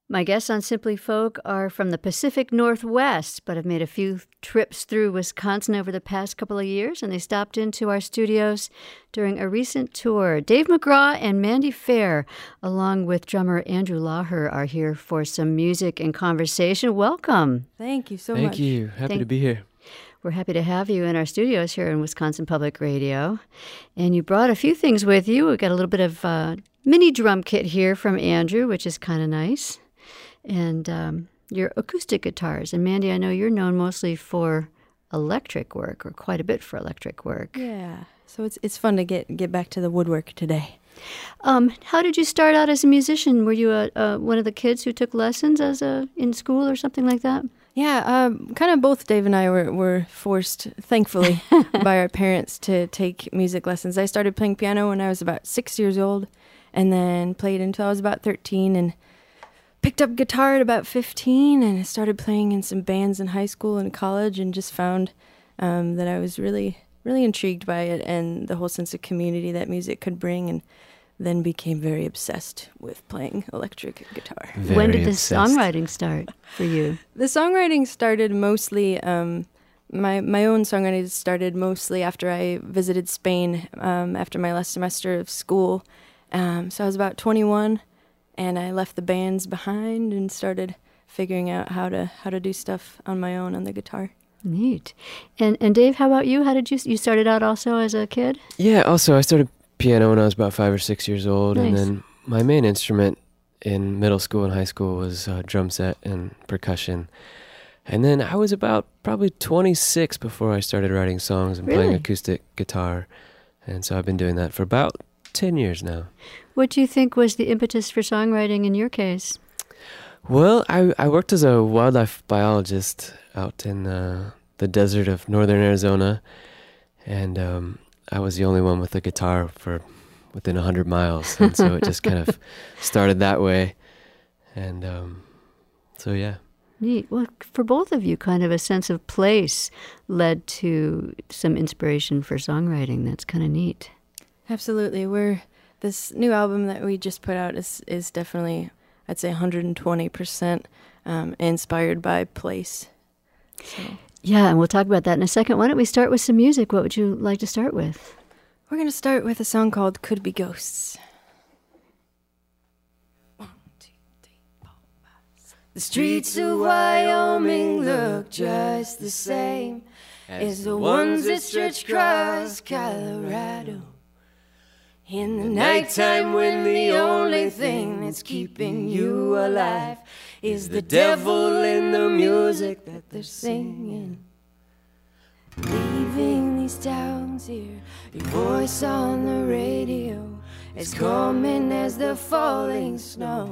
My guests on Simply Folk are from the Pacific Northwest, but have made a few trips through Wisconsin over the past couple of years, and they stopped into our studios during a recent tour. Dave McGraw and Mandy Fair, along with drummer Andrew Laher, are here for some music and conversation. Welcome. Thank you so much. Thank you. Happy to be here. We're happy to have you in our studios here in Wisconsin Public Radio. And you brought a few things with you. We've got a little bit of mini drum kit here from Andrew, which is kind of nice. And your acoustic guitars. And Mandy, I know you're known mostly for electric work, or quite a bit for electric work. Yeah, so it's fun to get back to the woodwork today. How did you start out as a musician? Were you one of the kids who took lessons in school or something like that? Yeah, kind of both Dave and I were forced, thankfully, by our parents to take music lessons. I started playing piano when I was about 6 years old, and then played until I was about 13, and picked up guitar at about 15, and I started playing in some bands in high school and college, and just found that I was really, really intrigued by it and the whole sense of community that music could bring, and then became very obsessed with playing electric guitar. When did the songwriting start for you? The songwriting started mostly, my own songwriting started mostly after I visited Spain after my last semester of school. So I was about 21. And I left the bands behind and started figuring out how to do stuff on my own on the guitar. Neat. And Dave, how about you? How did you started out also as a kid? Yeah, also I started piano when I was about 5 or 6 years old. Nice. And then my main instrument in middle school and high school was drum set and percussion. And then I was about probably 26 before I started writing songs and playing acoustic guitar. And so I've been doing that for about 10 years now. What do you think was the impetus for songwriting in your case? Well, I worked as a wildlife biologist out in the desert of northern Arizona, and I was the only one with a guitar for within 100 miles, and so it just kind of started that way, and so yeah. Neat. Well, for both of you, kind of a sense of place led to some inspiration for songwriting. That's kind of neat. Absolutely. This new album that we just put out is definitely, I'd say 120% inspired by place. So. Yeah, and we'll talk about that in a second. Why don't we start with some music? What would you like to start with? We're going to start with a song called Could Be Ghosts. 1, 2, 3, 4, 5, 6. The streets of Wyoming look just the same as the ones that stretch across Colorado. In the nighttime when the only thing that's keeping you alive is the devil in the music that they're singing. Leaving these towns here, your voice on the radio, as calming as the falling snow.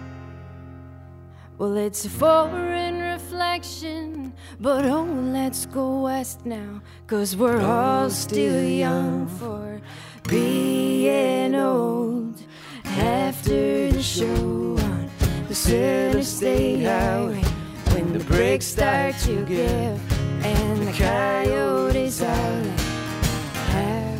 Well, it's a foreign reflection, but oh, let's go west now, 'cause we're all still young for being old. After the show on the Center State Highway, when the brakes start to give and the coyotes howling, how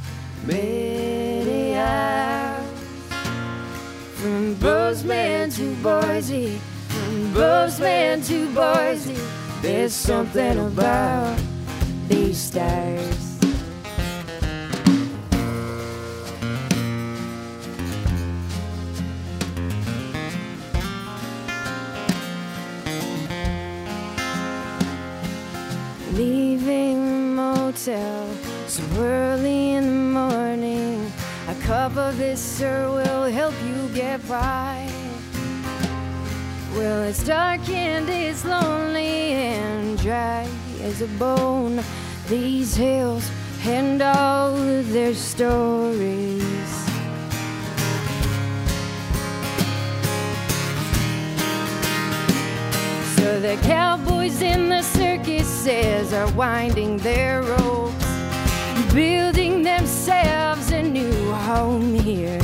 many hours from Bozeman to Boise, from Bozeman to Boise, there's something about these stars. Leaving the motel so early in the morning, a cup of this, sir, will help you get by. Well, it's dark and it's lonely and dry as a bone, these hills and all of their stories. So the cowboys in the circuses are winding their ropes, building themselves a new home here.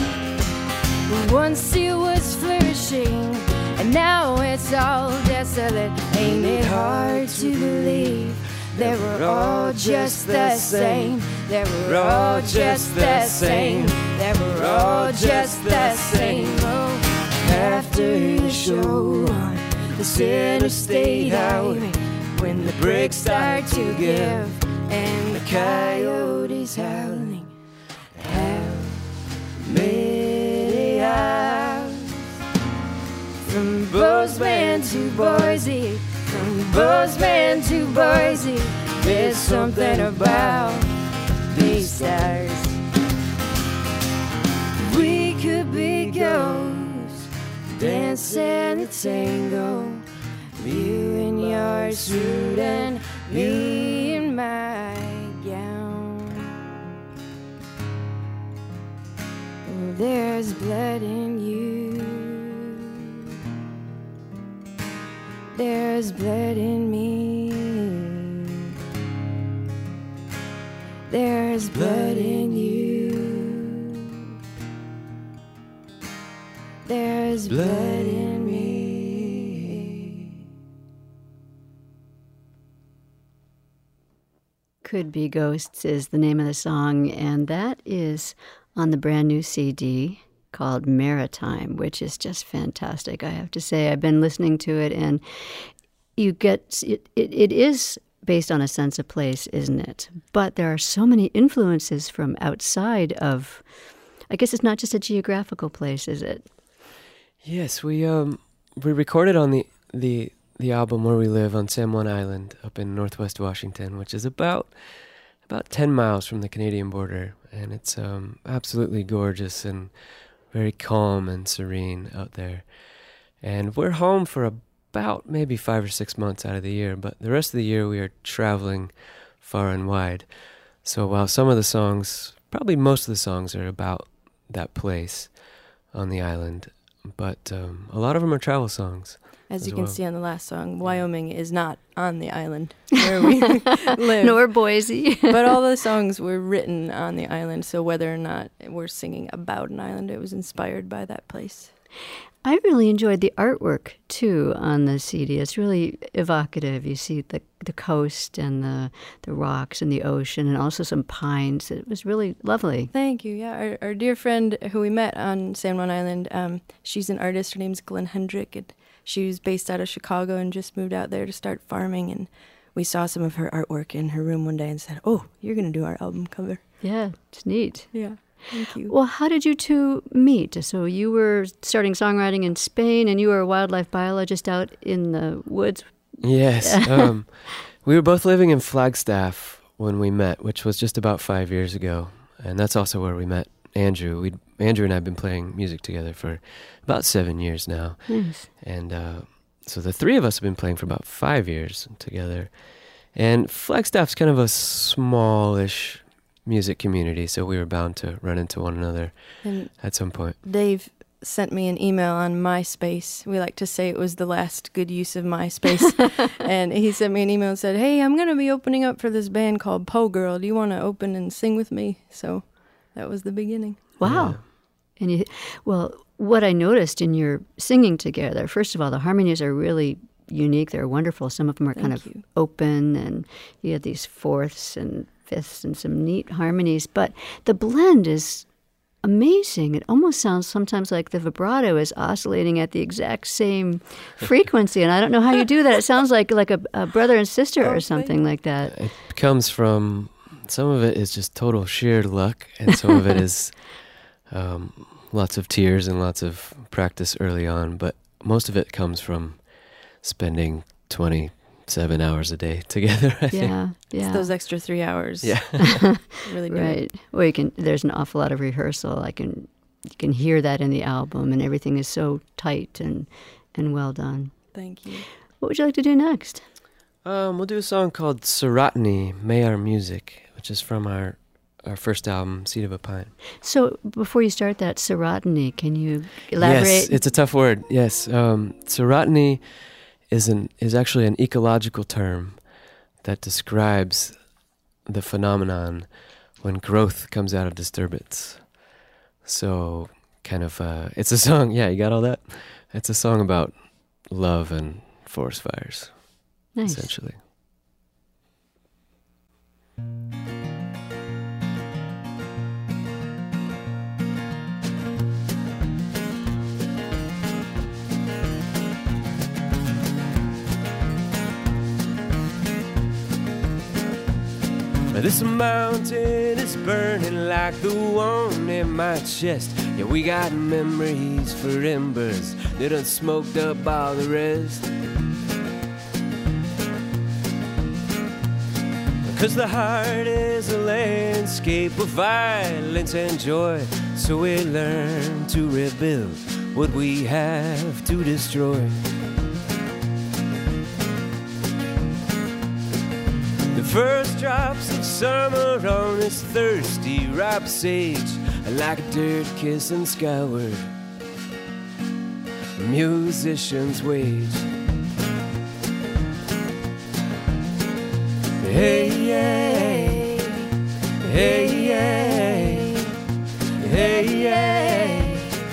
Once it was flourishing, and now it's all desolate. Ain't it hard to believe they were all just the same? They were all just the same. They were all just the same. Oh, After the show on the center state highway, when the brakes start to give and the coyotes howling, how many hours from Bozeman to Boise, from Bozeman to Boise, there's something about these stars. We could be ghosts dancing the tango, you in your suit and me in my gown. Oh, there's blood in you, there's blood in me, there's blood in you, there's blood in me. Could Be Ghosts is the name of the song, and that is on the brand new CD called Maritime, which is just fantastic. I have to say, I've been listening to it, and you get it is based on a sense of place, isn't it? But there are so many influences from outside of, I guess it's not just a geographical place, is it? Yes, we recorded on the album Where We Live on San Juan Island up in northwest Washington, which is about 10 miles from the Canadian border, and it's absolutely gorgeous and very calm and serene out there. And we're home for about maybe 5 or 6 months out of the year, but the rest of the year we are traveling far and wide. So while some of the songs, probably most of the songs, are about that place on the island, but a lot of them are travel songs. As you can well. see on the last song, Wyoming is not on the island where we live. Nor Boise. But all the songs were written on the island, so whether or not we're singing about an island, it was inspired by that place. I really enjoyed the artwork, too, on the CD. It's really evocative. You see the coast and the rocks and the ocean and also some pines. It was really lovely. Thank you. Yeah, our dear friend who we met on San Juan Island, she's an artist. Her name's Glenn Hendrick, and she was based out of Chicago and just moved out there to start farming. And we saw some of her artwork in her room one day and said, "Oh, you're going to do our album cover." Yeah, it's neat. Yeah. Thank you. Well, how did you two meet? So you were starting songwriting in Spain, and you were a wildlife biologist out in the woods. Yes. We were both living in Flagstaff when we met, which was just about 5 years ago. And that's also where we met Andrew. Andrew and I have been playing music together for about 7 years now. Nice. And so the three of us have been playing for about 5 years together. And Flagstaff's kind of a smallish music community, so we were bound to run into one another at some point. Dave sent me an email on MySpace. We like to say it was the last good use of MySpace. And he sent me an email and said, "Hey, I'm going to be opening up for this band called Poe Girl. Do you want to open and sing with me?" So that was the beginning. Wow. Yeah. And what I noticed in your singing together, first of all, the harmonies are really unique. They're wonderful. Some of them are kind of open, and you have these fourths and fifths and some neat harmonies. But the blend is amazing. It almost sounds sometimes like the vibrato is oscillating at the exact same frequency. And I don't know how you do that. It sounds like a brother and sister or something like that. It comes from, some of it is just total sheer luck, and some of it is lots of tears and lots of practice early on. But most of it comes from spending 27 hours a day together, I think. Yeah. It's those extra 3 hours. Yeah. Really do. Right. Well, there's an awful lot of rehearsal. You can hear that in the album, and everything is so tight and well done. Thank you. What would you like to do next? We'll do a song called Serotonin, May Our Music, which is from our first album, Seed of a Pine. So before you start that, serotonin, can you elaborate? Yes, it's a tough word. Yes, serotonin is actually an ecological term that describes the phenomenon when growth comes out of disturbance. So kind of, it's a song, yeah, you got all that? It's a song about love and forest fires, essentially. This mountain is burning like the one in my chest. Yeah, we got memories for embers that done smoked up all the rest. 'Cause the heart is a landscape of violence and joy, so we learn to rebuild what we have to destroy. The first drops of summer on this thirsty, ripe sage, like a dirt kissing skyward, musician's wage. Hey, hey, hey, hey, hey, hey.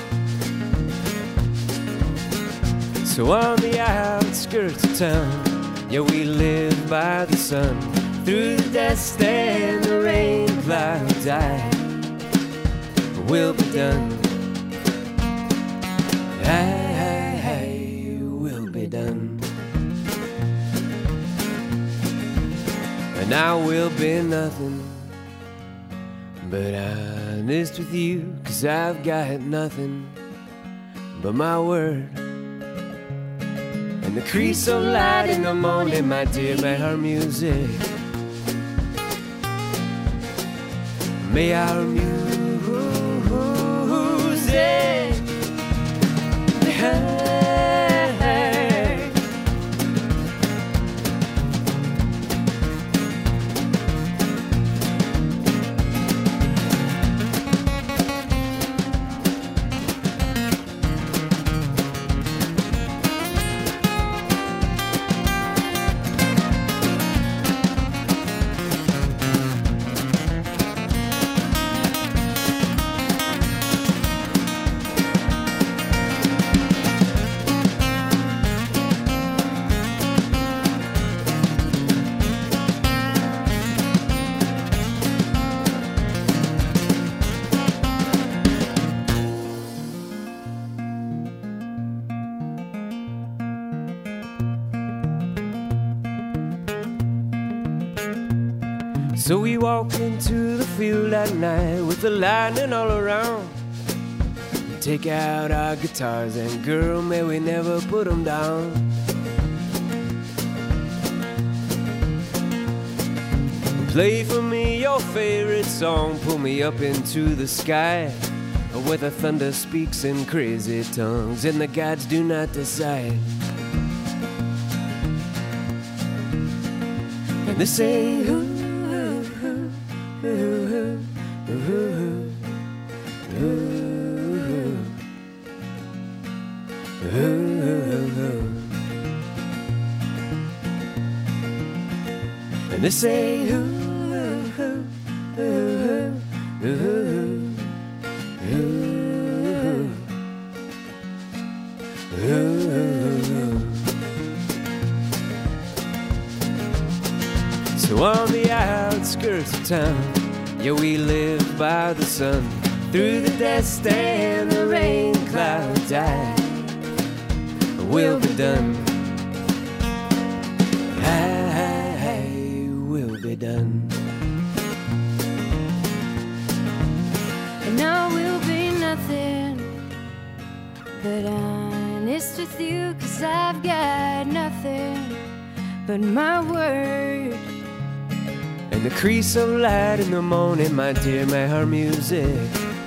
So on the outskirts of town, yeah, we live by the sun. Through the dust and the rain clouds, we'll be done. I will be done. And I will be nothing but honest with you, 'cause I've got nothing but my word. And the crease of light in the morning, my dear, may our music, may our music So we walk into the field at night with the lightning all around. Take out our guitars and girl, may we never put them down. Play for me your favorite song, pull me up into the sky, where the thunder speaks in crazy tongues and the gods do not decide. And they say, ooh, and they say, so on the outskirts of town, yeah, we live by the sun. Through the dust and the rain clouds, we'll be done. I will be done. And I will be nothing but honest with you, 'cause I've got nothing but my word. And the crease of light in the morning, my dear, may our music,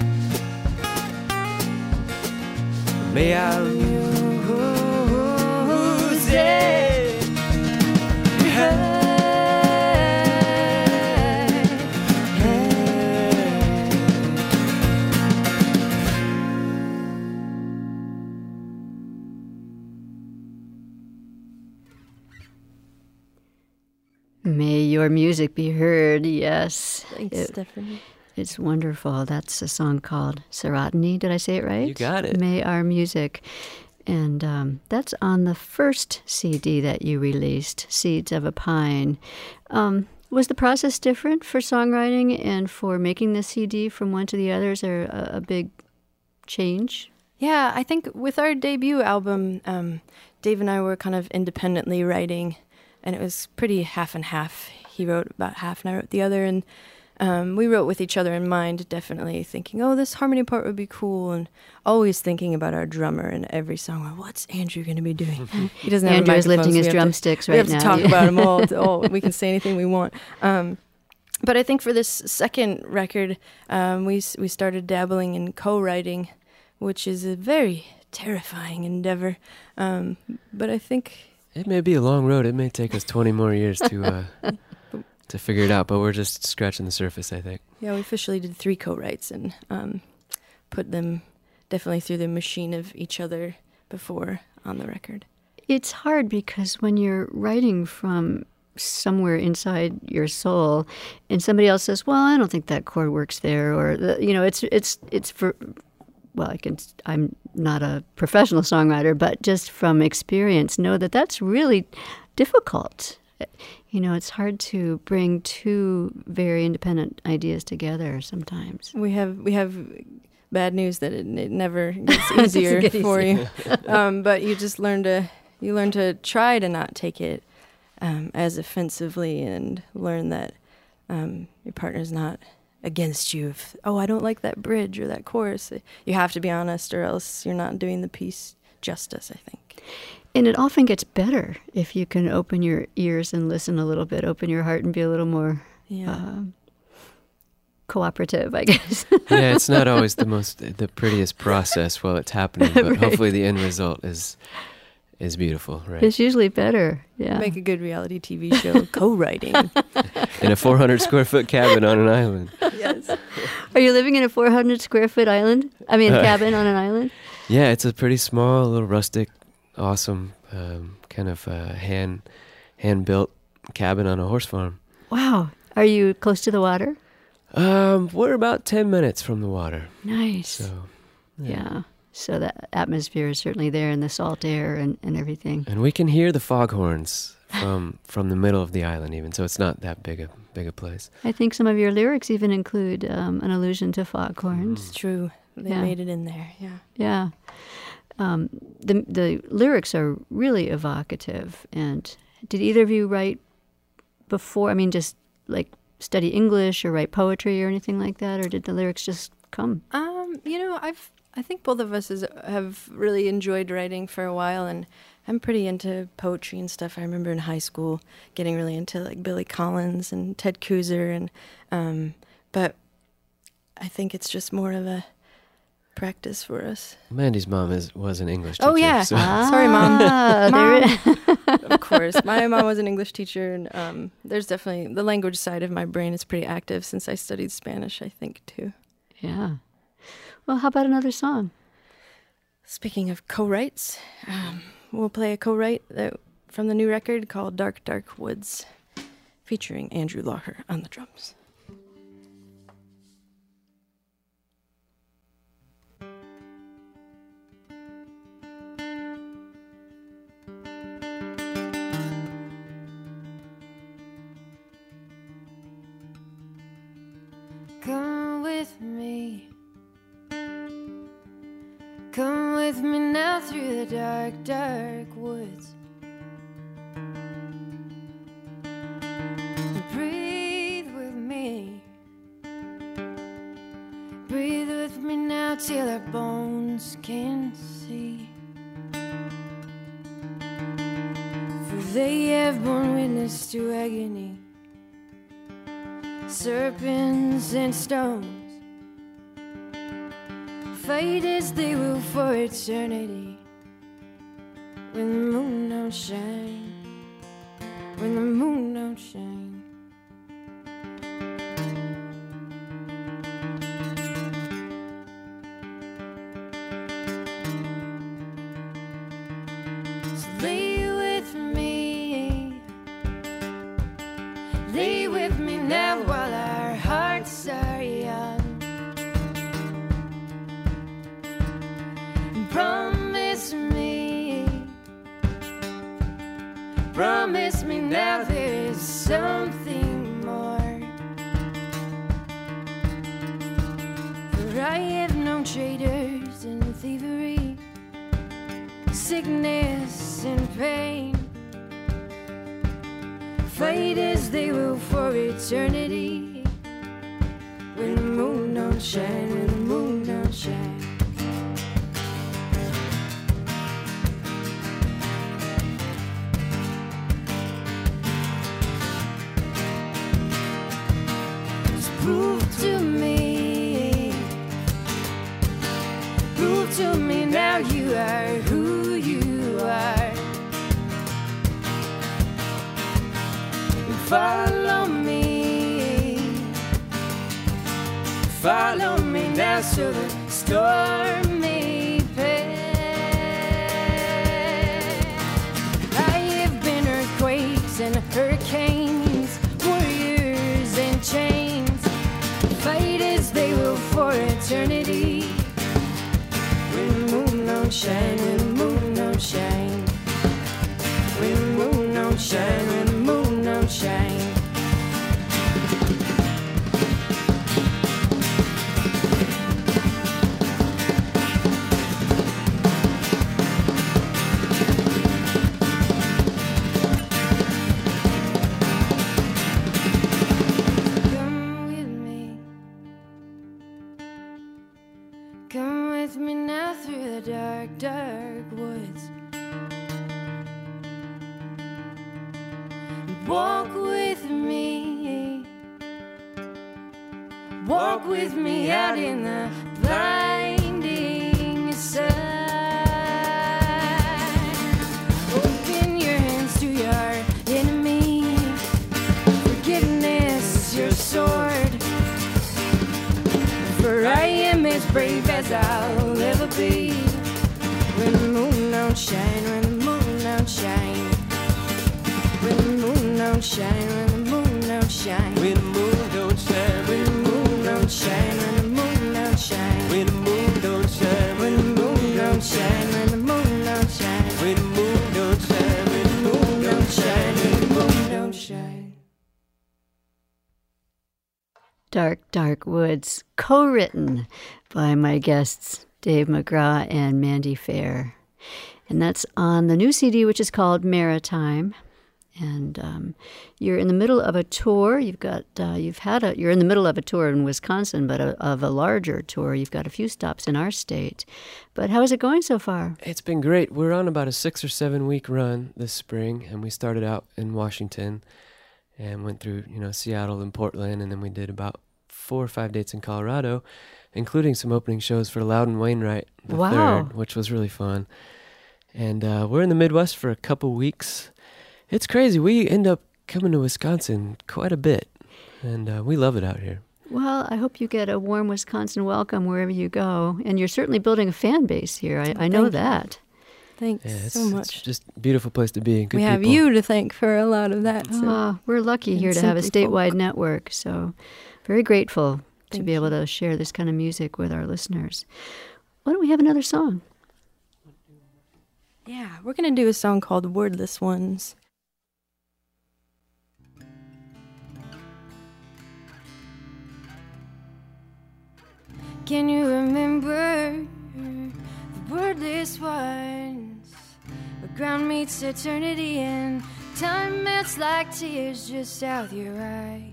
may our music, May your music be heard, yes. Thanks, Stephanie. It's wonderful. That's a song called Serotonin. Did I say it right? You got it. May Our Music. And that's on the first CD that you released, Seeds of a Pine. Was the process different for songwriting and for making the CD from one to the other? Is there a big change? Yeah, I think with our debut album, Dave and I were kind of independently writing, and it was pretty half and half. he wrote about half and I wrote the other, and we wrote with each other in mind, definitely thinking, oh, this harmony part would be cool, and always thinking about our drummer in every song. Well, what's Andrew going to be doing? He doesn't have Andrew is a microphone, lifting so his we have drumsticks right now. We have to talk about him all. We can say anything we want. But I think for this second record, we started dabbling in co-writing, which is a very terrifying endeavor. But I think it may be a long road. It may take us 20 more years to figure it out, but we're just scratching the surface, I think. Yeah, we officially did 3 co-writes and put them definitely through the machine of each other before on the record. It's hard because when you're writing from somewhere inside your soul and somebody else says, well, I don't think that chord works there, or it's for, well, I'm not a professional songwriter, but just from experience know that that's really difficult. It's hard to bring 2 very independent ideas together sometimes. We have bad news that it never gets easier for you. But you just learn to try to not take it as offensively, and learn that your partner's not against you. If, I don't like that bridge or that chorus. You have to be honest, or else you're not doing the piece justice, I think. And it often gets better if you can open your ears and listen a little bit, open your heart and be a little more cooperative, I guess. Yeah, it's not always the prettiest process while it's happening, but Right. Hopefully the end result is beautiful, right? It's usually better, yeah. Make a good reality TV show, co-writing. In a 400 square foot cabin on an island. Yes. Are you living in a 400 square foot island? Cabin on an island? Yeah, it's a pretty small, little rustic, awesome, kind of hand-built cabin on a horse farm. Wow. Are you close to the water? We're about 10 minutes from the water. Nice. So, yeah. So the atmosphere is certainly there, and the salt air and everything. And we can hear the foghorns from the middle of the island even, so it's not that big a place. I think some of your lyrics even include an allusion to foghorns. It's true. They Yeah. made it in there, yeah. Yeah. The lyrics are really evocative. And did either of you write before? Just like study English or write poetry or anything like that? Or did the lyrics just come? I think both of us have really enjoyed writing for a while, and I'm pretty into poetry and stuff. I remember in high school getting really into like Billy Collins and Ted Kooser, and but I think it's just more of a practice for us. Mandy's mom was an English teacher. Oh yeah, So. Sorry, Mom. Mom. Of course, my mom was an English teacher, and there's definitely the language side of my brain is pretty active since I studied Spanish, I think, too. Yeah. Well, how about another song? Speaking of co-writes, we'll play a co-write from the new record called Dark, Dark Woods, featuring Andrew Locher on the drums. Come with me. Come with me now through the dark, dark woods. Breathe with me. Breathe with me now till our bones can see. For they have borne witness to agony, serpents and stones. Fight as they will for eternity. When the moon don't shine, when the moon don't shine. So lay with me, lay with me now while our hearts are young. Promise me now there is something more. For I have known traitors and thievery, sickness and pain. fight as they will for eternity. When the moon don't shine, when the moon don't shine. Prove to me now you are who you are. Follow me now so the storm may pass. I have been earthquakes and hurricanes, warriors and chains, fight as they will for eternity. When the moon don't shine, when the moon don't shine. When the moon don't shine, when the moon don't shine. Come with me now through the dark, dark woods. Walk with me out in the blinding sun. Open your hands to your enemy. Forgiveness, your sword. For I am as brave as I'll ever be. When the moon don't shine, when the moon don't shine. When the moon don't shine, when the moon don't shine. When the moon don't shine, When the moon don't shine, when the moon don't shine. when the moon don't shine, When the moon don't shine, when the moon don't shine. when the moon don't shine, when the moon Don't shine, when the moon don't shine. Dark, Dark Woods, co-written by my guests Dave McGraw and Mandy Fair. And that's on the new CD, which is called Maritime. And you're in the middle of a tour. You're in the middle of a tour in Wisconsin, but of a larger tour. You've got a few stops in our state. But how is it going so far? It's been great. We're on about a 6 or 7 week run this spring, and we started out in Washington and went through, Seattle and Portland, and then we did about 4 or 5 dates in Colorado, including some opening shows for Loudon Wainwright the Third, which was really fun. And we're in the Midwest for a couple weeks. It's crazy. We end up coming to Wisconsin quite a bit, and we love it out here. Well, I hope you get a warm Wisconsin welcome wherever you go. And you're certainly building a fan base here. I know that. Thanks Yeah, so much. It's just a beautiful place to be. And good We have people. you to thank for a lot of that. So. We're lucky And here to have a simply statewide folk. network. So very grateful to Thank be able to share this kind of music with our listeners. Why don't we have another song? Yeah, we're going to do a song called Wordless Ones. Can you remember the wordless ones? Where ground meets eternity and time melts like tears just out your eyes.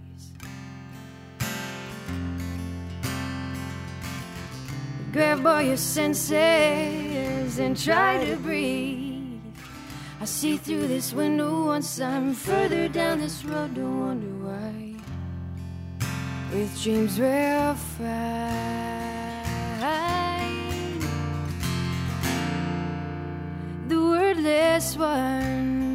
Grab all your senses and try to breathe. I see through this window once I'm further down this road. Don't wonder why. With dreams we'll find the wordless ones.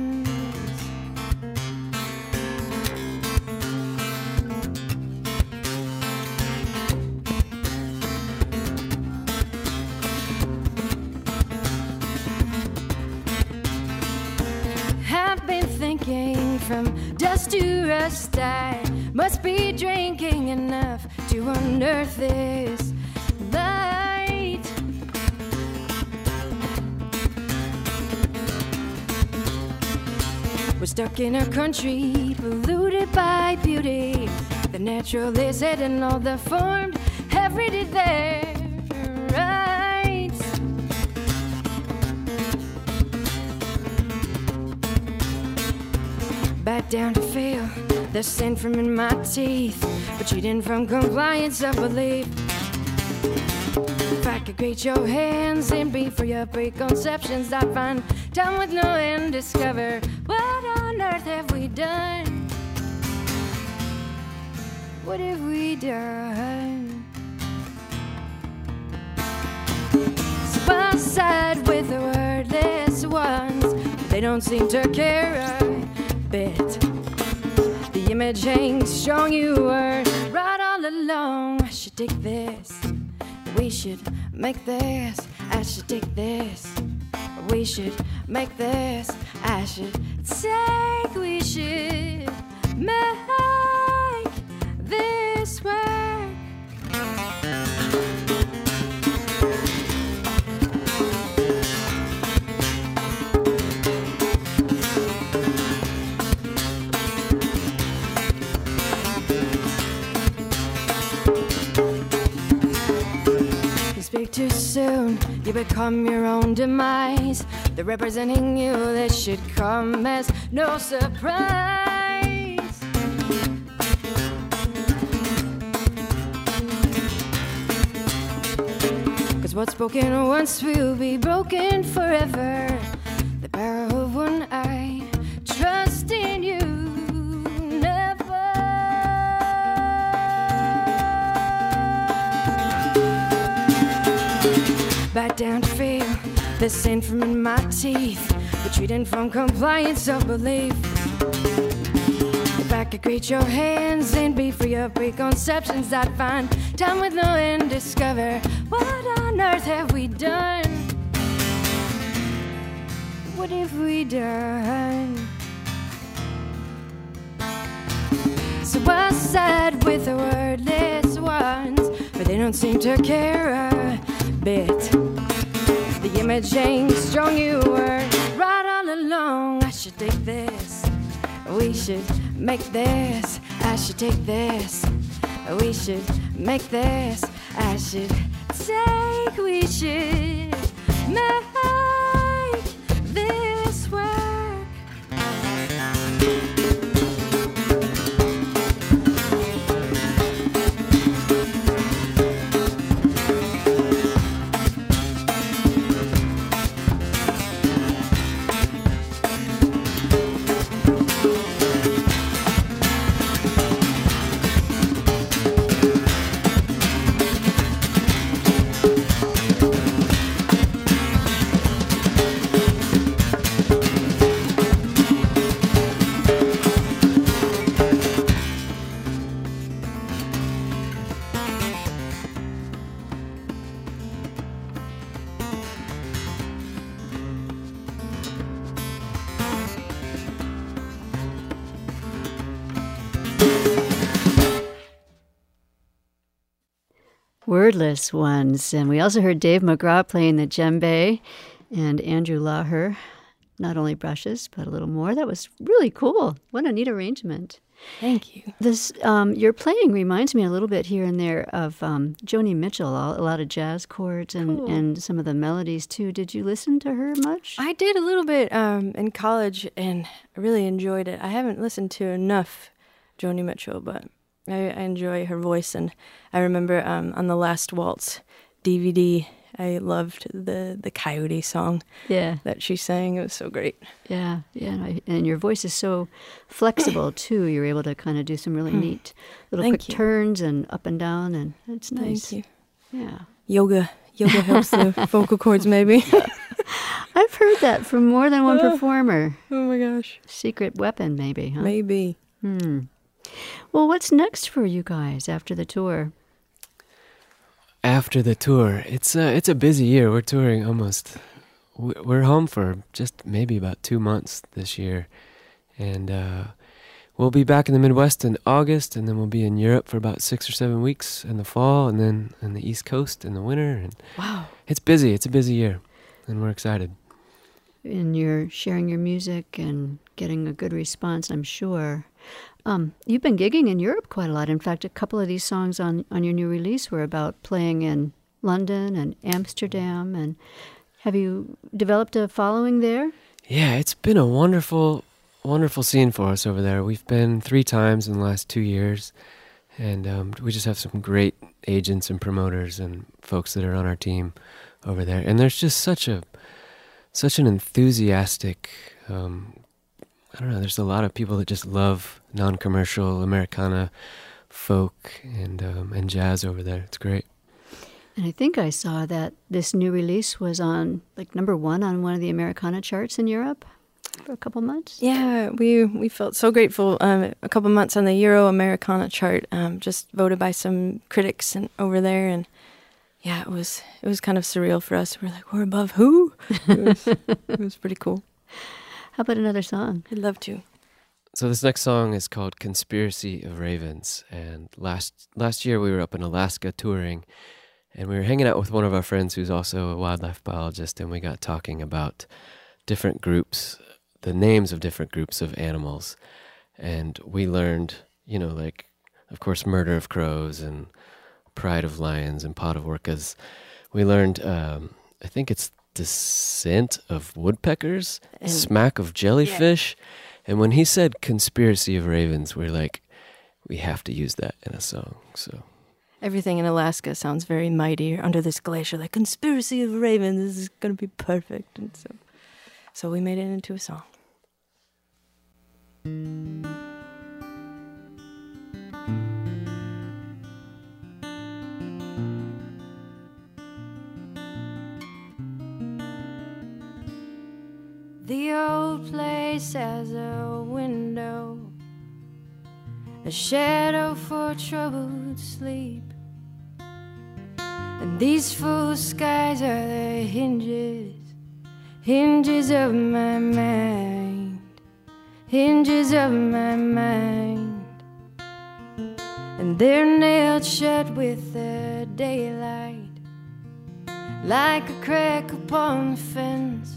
I've been thinking from dust to rust, I must be drinking enough to unearth this light. We're stuck in a country polluted by beauty. The natural is it and all the formed have raided their rights. back down to feel the sin from in my teeth, retreating from compliance of belief. If I could create your hands and be free of preconceptions, I'd find time with no end, discover what on earth have we done? What have we done? So I side with the wordless ones, they don't seem to care a bit. The image hangs strong, you were right all along. I should take this, we should make this. I should take this, we should make this. I should take, we should make this work. Speak too soon, you become your own demise. They're representing you, this should come as no surprise. Cause what's broken once will be broken forever. The power of one eye, trust in you. Back down to feel the sin from in my teeth, retreating from compliance of belief. If I could create your hands and be free of preconceptions, I'd find time with no end, discover what on earth have we done? What have we done? So I side with the wordless ones, but they don't seem to care a bit. The image ain't strong, you were right all along. I should take this, we should make this. I should take this, we should make this. I should take, we should make this work. Wordless Ones. And we also heard Dave McGraw playing the djembe and Andrew Laher, not only brushes, but a little more. That was really cool. What a neat arrangement. Thank you. This your playing reminds me a little bit here and there of Joni Mitchell, a lot of jazz chords and some of the melodies too. Did you listen to her much? I did a little bit in college, and I really enjoyed it. I haven't listened to enough Joni Mitchell, but I enjoy her voice. And I remember on the Last Waltz DVD, I loved the Coyote song that she sang. It was so great. Yeah. And your voice is so flexible, too. You're able to kind of do some really neat little quick turns and up and down, and it's nice. Thank you. Yeah. Yoga helps the vocal cords, maybe. I've heard that from more than one performer. Oh, my gosh. Secret weapon, maybe, huh? Maybe. Well, what's next for you guys after the tour? After the tour, it's a busy year. We're touring almost. We're home for just maybe about 2 months this year, and we'll be back in the Midwest in August, and then we'll be in Europe for about 6 or 7 weeks in the fall, and then on the East Coast in the winter. And wow, it's busy. It's a busy year, and we're excited. And you're sharing your music and getting a good response, I'm sure. You've been gigging in Europe quite a lot. In fact, a couple of these songs on your new release were about playing in London and Amsterdam. And have you developed a following there? Yeah, it's been a wonderful wonderful scene for us over there. We've been 3 times in the last 2 years, and we just have some great agents and promoters and folks that are on our team over there. And there's just such an enthusiastic, I don't know, there's a lot of people that just love non-commercial Americana folk and jazz over there. It's great. And I think I saw that this new release was on like #1 on one of the Americana charts in Europe for a couple months. Yeah, we felt so grateful. A couple months on the Euro Americana chart, just voted by some critics and over there, and yeah, it was kind of surreal for us. We're like, we're above who? It was pretty cool. How about another song? I'd love to. So this next song is called Conspiracy of Ravens. And last year we were up in Alaska touring, and we were hanging out with one of our friends who's also a wildlife biologist, and we got talking about different groups, the names of different groups of animals. And we learned, like, of course, Murder of Crows and Pride of Lions and Pot of Orcas. We learned, I think it's Descent of Woodpeckers, And- Smack of Jellyfish. Yeah. And when he said Conspiracy of Ravens, we're like, we have to use that in a song. So Everything in Alaska sounds very mighty under this glacier. Like, Conspiracy of Ravens, this is going to be perfect. And so we made it into a song. The old place has a window, a shadow for troubled sleep. And these full skies are the hinges of my mind, hinges of my mind. And they're nailed shut with the daylight, like a crack upon the fence.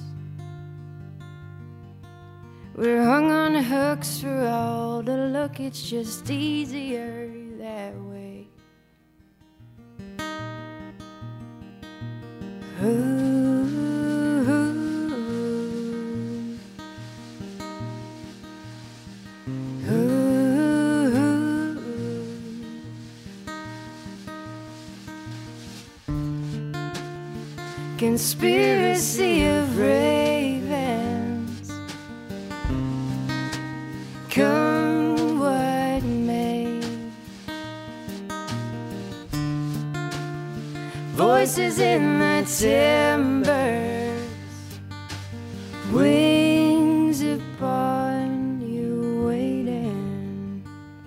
We're hung on hooks for all the look, it's just easier that way. Ooh, ooh. Conspiracy of ravens, come what may. Voices in the timbers, wings upon you waiting.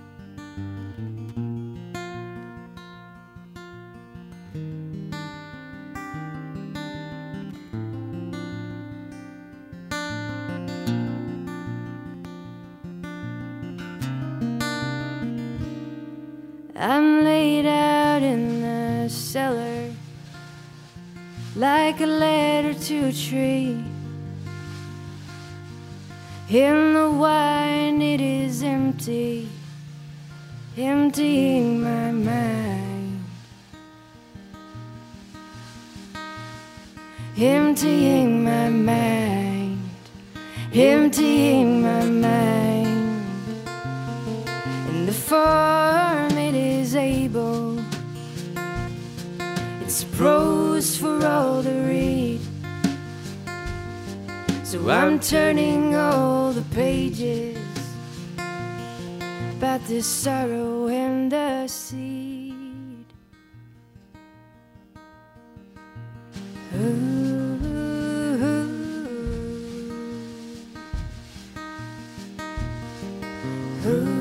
I'm laid out in the cellar like a letter to a tree. In the wine it is empty, emptying my mind, emptying my mind, emptying my mind. In the form it is able, it's prose for all to read. So I'm turning all the pages about this sorrow and the seed. Ooh, ooh.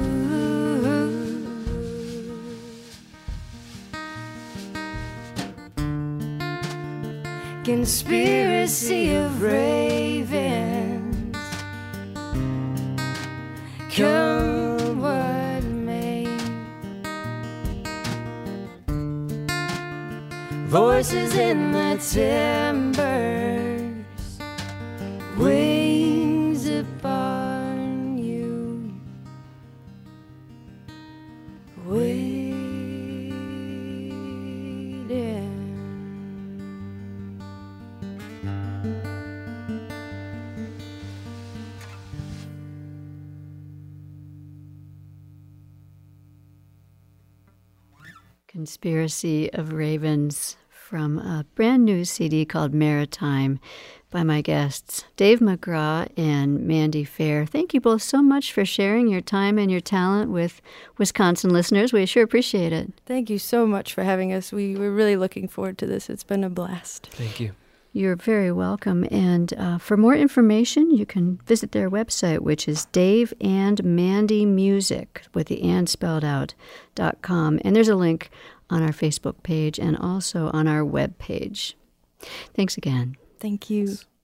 Conspiracy of ravens, come what may. Voices in the timbers, wings upon you waiting. Conspiracy of Ravens from a brand new CD called Maritime by my guests, Dave McGraw and Mandy Fair. Thank you both so much for sharing your time and your talent with Wisconsin listeners. We sure appreciate it. Thank you so much for having us. We're really looking forward to this. It's been a blast. Thank you. You're very welcome. And for more information, you can visit their website, which is Dave and Mandy Music, with the and spelled out, .com. And there's a link on our Facebook page and also on our web page. Thanks again. Thank you.